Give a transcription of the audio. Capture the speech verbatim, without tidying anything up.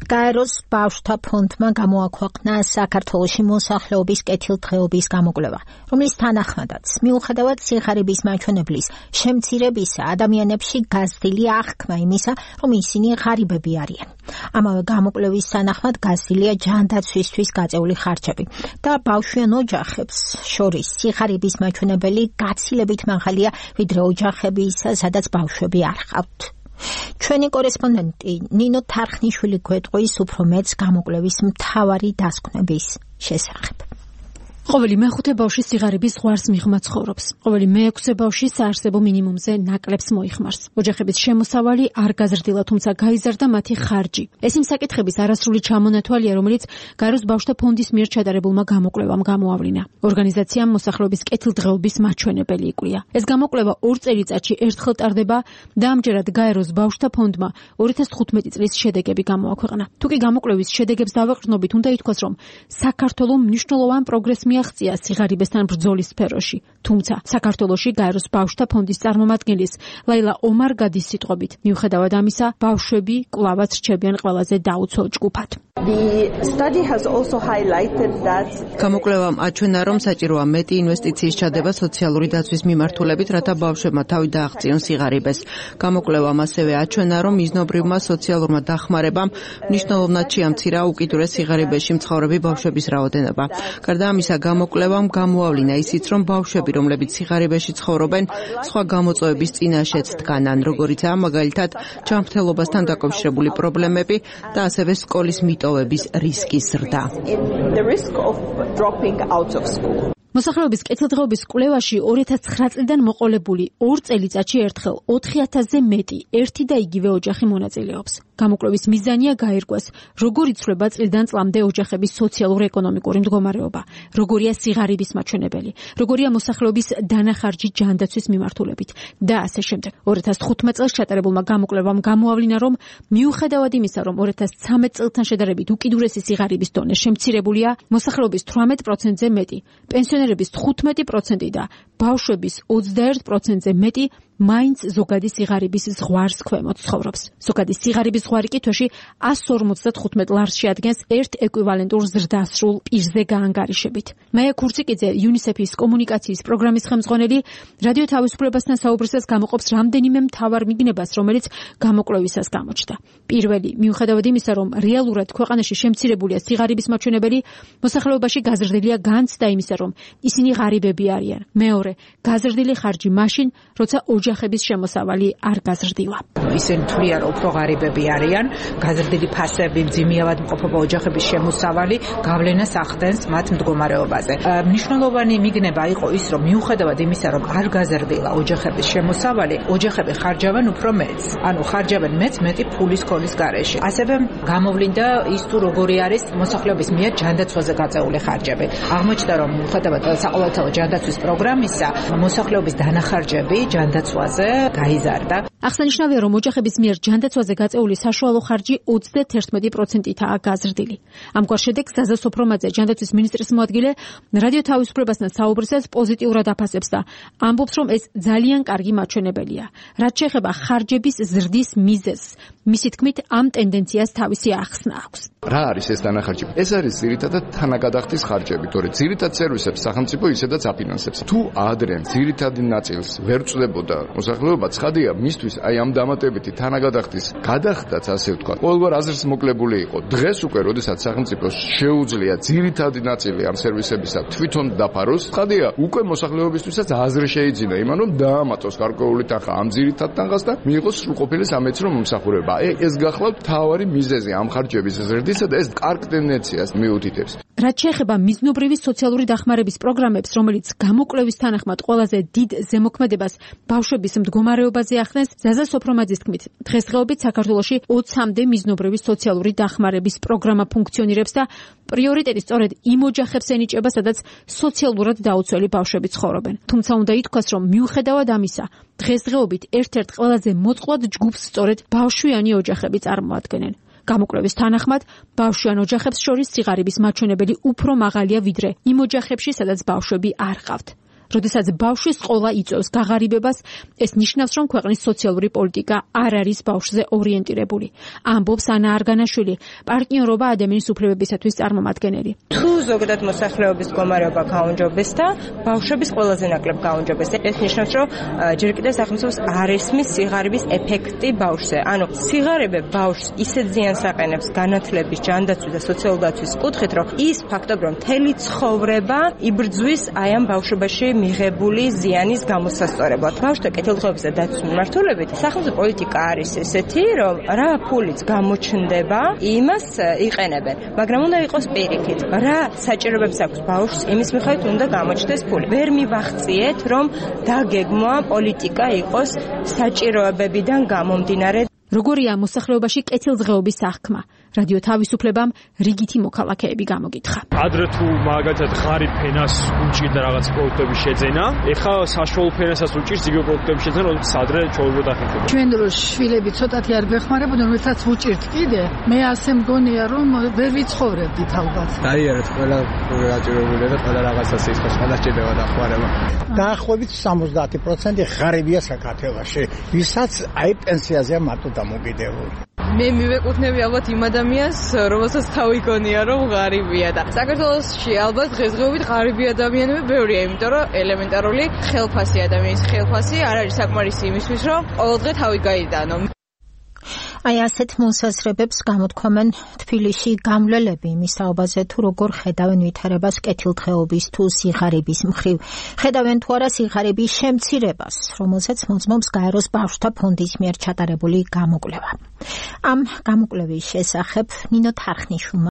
გაეროს ბავშვთა ფონდმა გამოაქვეყნა საქართველოში მოსახლეობის კეთილდღეობის გამოკვლევა, რომლის თანახმადაც მიუხედავად სიღარიბის მაჩვენებლის შემცირებისა, ადამიანებში გაზრდილი აღქმა იმისა, რომ ისინი ღარიბები არიან. ამავე გამოკვლევის თანახმად გაზრდილია ჯანდაცვისთვის გაწეული ხარჯები და ბავშვიან ოჯახებს შორის სიღარიბის მაჩვენებელი გაცილებით მაღალია, ვიდრე ოჯახებისა, სადაც ბავშვები არ ჰყავთ. ჩვენი კორესპონდენტი ნინო თარხნიშვილი გვეტყვის უფრო მეც გამოკვლევის მთავარი დასკვნების შესახებ. ყოველი მეხუთე ბავშვი სიღარიბის ზღვარს მიღმა ცხოვრობს. ყოველი მეექვსე ბავშვი საარსებო მინიმუმზე ნაკლებს მოიხმარს. ოჯახების შემოსავალი არ გაზრდილა, თუმცა გაიზარდა მათი ხარჯი. ეს იმ საკითხების არასრული ჩამონათვალია, რომელიც გაეროს ბავშვთა ფონდის მიერ ჩატარებულმა გამოკვლევამ გამოავლინა. ორგანიზაციამ მოსახლეობის კეთილდღეობის მაჩვენებელი იკვლია. ეს გამოკვლევა ორ წელიწადში ერთხელ ტარდება და ამჯერად გაეროს ბავშვთა ფონდმა ორი ათას თხუთმეტი წლის შედეგები გამოაქვეყნა. თუკი გამოკვლევის შედეგებს დავაყრდნობით, უნდა ითქვას, რომ საქართველოს მნიშვნელოვან პროგრესს მიაღწია სიღარიბესთან ბრძოლის სფეროში. თუმცა საქართველოში გაეროს ბავშვთა ფონდის წარმომადგენლის ლაილა ომარგადის სიტყვებით, მიუხედავად ამისა, ბავშვები კვლავაც რჩებიან ყველაზე დაუცველ ჯგუფად. გამოკვლევამ აჩვენა, რომ საჭიროა მეტი ინვესტიციის ჩადება სოციალური დაცვის მიმართულებით, რათა ბავშვებმა თავი დააღწიონ სიღარიბეს. გამოკვლევამ ასევე აჩვენა, რომ მიზნობრივმა სოციალურმა დახმარებამ მნიშვნელოვნად შეამცირა უკიდურეს სიღარიბეში მცხოვრები ბავშვების რაოდენობა. გარდა ამისა, გამოკვლევამ გამოავლინა ისიც, რომ ბავშვები, რომლებიც სიღარიბეში ცხოვრობენ, სხვა გამოწვევების წინაშეც დგანან, როგორიცაა მაგალითად ჯანმრთელობასთან დაკავშირებული პრობლემები და ასევე სკოლის მიტოვების რისკის ზრდა. მოსახლეობის კეთილდღეობის კვლევაში ორი ათას ცხრა წლიდან მოყოლებული ორ წელიწადში ერთხელ ოთხი ათასზე მეტი ერთი და იგივე ოჯახი მონაწილეობს. გამოკვლევის მიზანია გაირკვეს, როგორ იცვლება წლიდან წლამდე ოჯახების სოციალურ-ეკონომიკური მდგომარეობა, როგორია სიღარიბის მაჩვენებელი, როგორია მოსახლეობის დანახარჯი ჯანდაცვის მიმართულებით და ასე შემდეგ. ორი ათას თხუთმეტ წელს ჩატარებულმა გამოკვლევამ გამოავლინა, რომ მიუხედავად იმისა, რომ ორი ათას ცხრამეტ წელთან შედარებით უკიდურესი სიღარიბის დონე შემცირებულია, მოსახლეობის თვრამეტ პროცენტზე მეტი, პენსიონერების თხუთმეტი პროცენტი და ბავშვების ოცდაერთ პროცენტზე მეტი მაინც ზოგადი სიღარიბის ზღვარს ქვემოთ ცხოვრობს. ზოგადი სიღარიბის ზღვარი კი თვეში ასს ორმოცდათხუთმეტ ლარს შეადგენს ერთ ეკვივალენტურ ზრდასრულ პირზე გაანგარიშებით. მაია ქურციკიძე, იუნისეფის კომუნიკაციის პროგრამის ხელმძღვანელი, რადიო თავისუფლებასთან საუბრისას გამოყოფს რამდენიმე მთავარ მიგნებას, რომელიც გამოკვლევისას გამოჩნდა. პირველი, მიუხედავად იმისა, რომ რეალურად ქვეყანაში შემცირებულია სიღარიბის მაჩვენებელი, მოსახლეობაში გაზრდილია განცდა იმისა, რომ ისინი ღარიბები არიან. მეორე, გაზრდილი ხარჯი მაშინ, როცა ოჯახების შემოსავალი არ გაზრდილა. ისინი თვლიან, რომ უფრო ღარიბები არიან, გაზრდილი ფასები, მძიმეავად მყოფობა ოჯახების შემოსავალი გავლენას ახდენს მათ მდგომარეობაზე. მნიშვნელოვანი მიგნება იყო ის, რომ მიუხედავად იმისა, რომ არ გაზრდილა ოჯახების შემოსავალი, ოჯახები ხარჯავენ უფრო მეც. ანუ ხარჯავენ მეც მეტი ფულის ქოლის გარეშე. ასევე გამოვლინდა ის, თუ როგორი არის მოსახლეობის მიერ ჯანდაცვაზე გაწეული ხარჯები. აღმოჩნდა, რომ მიუხედავად საყოველთაო ჯანდაცვის პროგრამისა, მოსახლეობის დანახარჯები ჯანდაცვაზე გაიზარდა. აღსანიშნავია, რომ ოჯახების მიერ ჯანდაცვაზე გაწეული საშუალო ხარჯი ოცდათერთმეტი პროცენტითაა გაზრდილი. ამგვარ შედეგს ზაზა სოფრომაძე, ჯანდაცვის მინისტრის მოადგილე, რადიო თავისუფლებასთან საუბრისას პოზიტიურად აფასებს და ამბობს, რომ ეს ძალიან კარგი მაჩვენებელია. რაც შეეხება ხარჯების ზრდის მიზეზს, მისი თქმით, ამ ტენდენციას თავისი ახსნა აქვს. რა არის ეს დანახარჯი? ეს არის ძირითადად თანაგადახდის ხარჯები, თორე ძირითად სერვისებს სახელმწიფო ისედაც აფინანსებს. თუ ადრე ძირითადი ნაწილს ვერ წლებოდა მოსახლეობა, ცხადია, მისთვის აი ამ დამატებითი თანაგადახდის გადახდაც, ასე ვთქვა, ყოველგვარ აზრს მოკლებული იყო. დღეს უკვე, როდესაც სახელმწიფოს შეუძლია ძირითადი ნაწილი ამ სერვისებისა თვითონ დაფაროს, ცხადია, უკვე მოსახლეობისთვისაც აზრი შეიძინა იმან, რომ დაამატოს გარკვეული თანხა ამ ძირითად თანხას და მიიღოს სრულყოფილი სამედიცინო მომსახურება. ეს გახლავთ მთავარი მიზეზი ამ ხარჯების ზრდისა და ეს კარგ ტენდენციას მიუთითებს. რაც შეეხება მიზნობრივი სოციალური დახმარების პროგრამებს, რომელიც გამოკვლევის თანახმად ყველაზე დიდ ზემოქმედებას ბავშვების მდგომარეობაზე ახდენს, ზაზა სოფრომაძის თქმით, დღესდღეობით საქართველოში ოცამდე მიზნობრივი სოციალური დახმარების პროგრამა ფუნქციონირებს და პრიორიტეტი სწორედ იმ ოჯახებს ენიჭება, სადაც სოციალურად დაუცველი ბავშვები ცხოვრობენ. თუმცა უნდა ითქვას, რომ მიუხედავად ამისა, დღესდღეობით ერთ-ერთ ყველაზე მოწყვლად ჯგუფს სწორედ ბავშვიანი ოჯახები წარმოადგენენ. გამოკვლევის თანახმად, ბავშვიან ოჯახებს შორის სიღარიბის მაჩვენებელი უფრო მაღალია ვიდრე იმ ოჯახებში, სადაც ბავშვები არ ყავთ. როდესაც ბავშვის ყოლა იწვევს გაღარიბებას, ეს ნიშნავს, რომ ქვეყნის სოციალური პოლიტიკა არ არის ბავშვზე ორიენტირებული. ამბობს ანა არგანაშვილი, პარტნიორობა ადამიანის უფლებებისათვის წარმომადგენელი. თუ ზოგადად მოსახლეობის მდგომარეობა გაუმჯობეს და ბავშვების ყველაზე ნაკლებ გაუმჯობეს, ეს ნიშნავს, რომ ჯერ კიდევ სახელმწიფოს არ ესმის სიღარიბის ეფექტი ბავშვზე. ანუ სიღარიბე ბავშვს ისეთ ზიანს აყენებს განათლების, ჯანდაცვის და სოციალური დაცვის კუთხით, რომ ის ფაქტობრივად მთელი ცხოვრება იბრძვის აი ამ ბავშვობაში მიღებული ზიანის გამოსასწორებლად. ბავშვთა კეთილდღეობის და დაცვის მიმართულებით სახელმწიფო პოლიტიკა არის ესეთი, რომ რა ფულიც გამოჩნდება, იმას იყენებენ, მაგრამ უნდა იყოს პირიქით. რა საჭიროებებს აქვს ბავშვს, იმის მიხედვით უნდა გამოჩნდეს ფული. ვერ მივახციეთ, რომ დაგეგმვა პოლიტიკა იყოს საჭიროებებიდან გამომდინარე. როგორია მოსახლეობაში კეთილდღეობის აღქმა? რადიო თავისუფლებამ რიგითი მოქალაქეები გამოგითხა. ადრე თუ მაგალითად ღარიბ ფენას უჭირდა რაღაც პროდუქტების შეძენა, ეხლა საშუალო ფენასაც უჭირს იგივე პროდუქტების შეძენა, როდესაც ადრე ჩაუბრდა ხეთება. ჩვენ დროს შვილები ცოტათი არ გვეხმარებოდნენ, რომელსაც უჭირთ კიდე. მე ასე მგონია, რომ ვერ ვიცხოვრებდით ალბათ. დაიერეთ ყველა გაჭირებულია და ყველა რაღაცას ის სხვა სჭირდება დახმარება. დაახლოებით სამოცდაათი პროცენტი ღარიბია საქართველოში, ვისაც აი პენსიაზეა მარტო დამოკიდებული. მე მივეკუთვნები ალბათ იმ ადამიანს, რომელსაც თავი გონია, რომ ღარიბია და საქართველოში ალბათ დღესდღეობით ღარიბი ადამიანები ბევრია, იმიტომ რომ ელემენტარული ხელფასი ადამიანის ხელფასი არ არის საკმარისი იმისთვის, რომ ყოველდღე თავი გაიდანო. აი ასეთ მოსაზრებებს გამოთქვამენ თბილისში გამვლელები იმის საუბაზე, თუ როგორ ხედავენ ვითარებას კეთილდღეობის თუ სიღარიბის მხრივ. ხედავენ თუ არა სიღარიბის შემცირებას, რომელსაც მოწმობს გაეროს ბავშვთა ფონდის მიერ ჩატარებული გამოკვლევა. ამ გამოკვლევის შესახებ ნინო თარხნიშვილმა